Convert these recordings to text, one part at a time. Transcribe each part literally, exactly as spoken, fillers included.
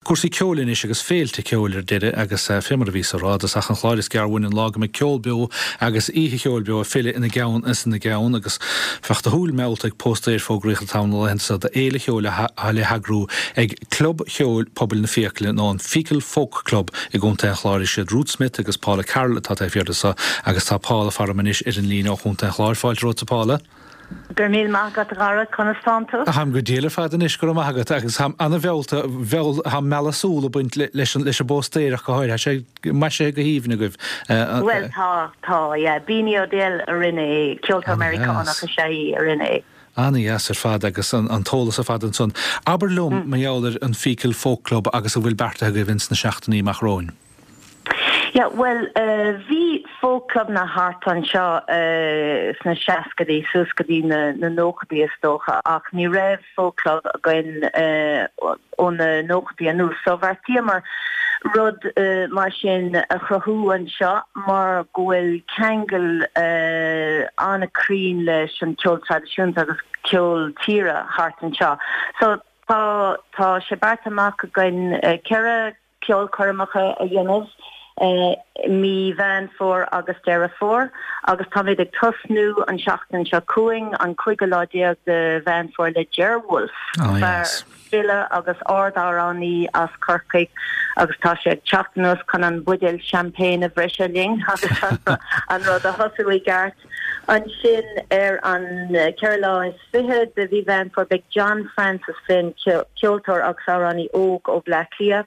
Cuasaí ceolalainn is agus féilte ceolar deire agus fémar a vís ará as ach an chláir is gearhain in lága me ceolbeo agus ihe ceolbeo a fille ina gceann is ina gceann agus fecht a húil meilt ag postéir fógréich town lensa de éile ceola hale hagrú ag club ceol pobl na fiacla ná an Fecal Folk Club i gúnta an chláir is Ruth Smith agus Paula Carroll tá é fiarda agus tá Paula farmanis ar an lína ó chunta an chláir fáil rota Paula. Gur míl mágad gara constanto. A ham go déile fad an isgur mágad agus ham anna bhilta bhil ham melasúla buint leis leis a bóstéireach go háir sé mai sé go híomhna goibh. Well tá tá yeah bíní ó déal a rinne Ceolta Americánach a sé a rinne. Anna yes ar fad agus an tólas a fad an son. Aberlum meálar an Fecal Folk Club agus a bhfuil berta go vins na seachtaí mach róin. Yeah, well, uh, vi folk club na hart an seo uh, sna seascadí, súscadí na, na nóchadí is dócha, ach ní raibh folk club a gin uh, ón na nóchadí anú. So bhar tíamar rud uh, mar sin a chrathú an seo, mar gohfuil ceangal uh, anna crín leis an ceol tradiisiúns agus ceol tíre hart an seo. So tá tá sé bart amach a gin uh, ceire ceol choirmeacha a dhéanamh, Uh, mi van for agus dera for agus tamid ag tosnú an seachtain se cuaing an chuige láideag de van for le Gerwolf. Oh, yes. Fille agus ardárání as Kirkig agus tá sé ag teachtanús chun an budil champagne a bhreiseling agus an rud a hosaí gart. An sin ar an uh, Carolina is fihe de bhí van for Big John Francis Flynn Ceoltóir agus árání óg ó Blacklia.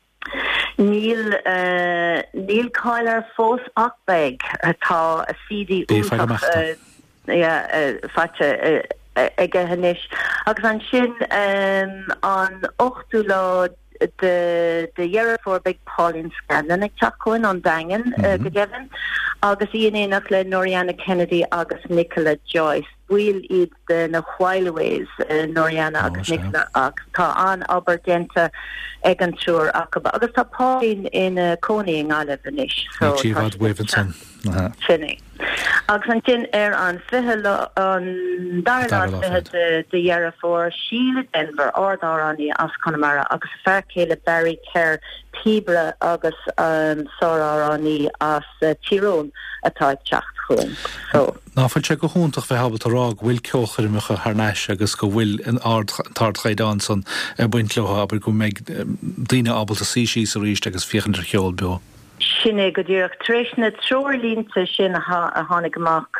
Níl uh, Níl Kyler fós achbeg atá a C D úsach fatte ige hanis agus an sin um, an ochtú lá de de dhearr for Big Pauline Scanlon ag teachcoin an dagen mm-hmm. uh, go gefin agus íonéach le Noriana Kennedy agus Nicola Joyce. Bhuiil iad de na Chwailways uh, Noriana agus oh, Nicola agus tá an Aberdenta ag an trúr acaba agus tá Pauline in uh, Coney in Olive inis. So Tívad Waventon. Sinné. Agus an tin ar an fihe an darla fihe de de dhearr for Sheila Denver ardárání as Connemara agus fercéile Barry Kerr Tibre agus um, Sorárání as uh, Tyrone atá teacht chuin. So ná fuil sé go húntaach bheith habal ará bhfuil ceochaimecha thneis agus go bhfuil an ardchaidán san buint leha aber go méid daoine abal a síí a ríist agus fiochan ar cheol beo. Sinné go dtíach tréis na trórlínta sin a tháinig amach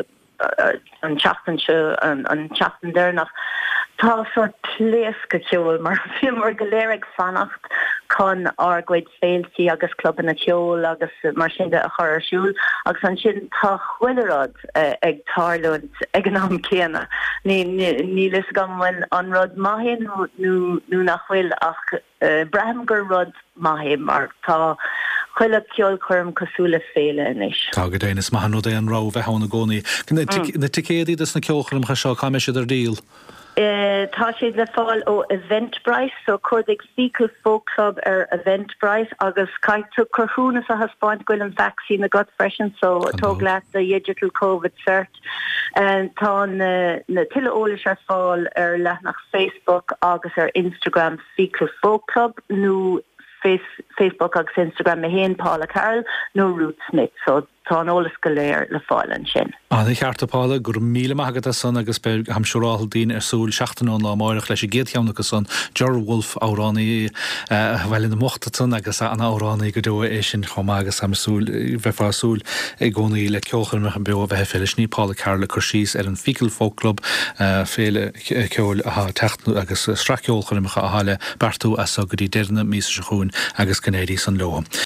an teachtain se an teachtain déirnach tá sort léasca ceol mar fiúmar go léirigh fannacht chun argóid féiltí agus cluban na ceol agus mar sin de a choirsúil agus an sin tá chuilerad ag tarlúint ag an am céanna. Ní ní lis gamhain an rud maithé nó nach bhfuil ach braham gur rud maithé mar tá chuile ceol chum cosúla féile inis. Tá go déanaine maithe nó é an rá bheith hána gcónaí. Na ticéadaí is na ceolchairm cha seo caiime siad ar díal? Tá siad le fáil ó Eventbrite, so chuirdigh Fecal Folk Club ar Eventbrite agus caiitú corthúnas a haspáint goil an vaccine na gut freisin, so tóg leat the digital COVID cert. Tá na tuile ólas ar fáil ar leathnach Facebook agus ar Instagram Fecal Folk Club nó Facebook agus Instagram me héin Paula Carroll nó Ruth Smith, so tá an ólas go léir le fáil an sin. An ich cheartta Paula gur míle maigad a san agus be ham siúráil dín ar súil seachtainón lá máireach leis géadcheanna agus san Gerwolf áránaí bhfuil in mochtatan agus an áránaí go dua é sin chomá agus am súil bheith fá súil i gcónaí le ceolchairmeach an beo bheith féile sní Paula Carroll chu síos ar an Fecal Folk Club féile ceol a techtnú agus straceolchairmeacha a háile bertú as a go dtí deirna míos a chuún agus gnéirí san loam.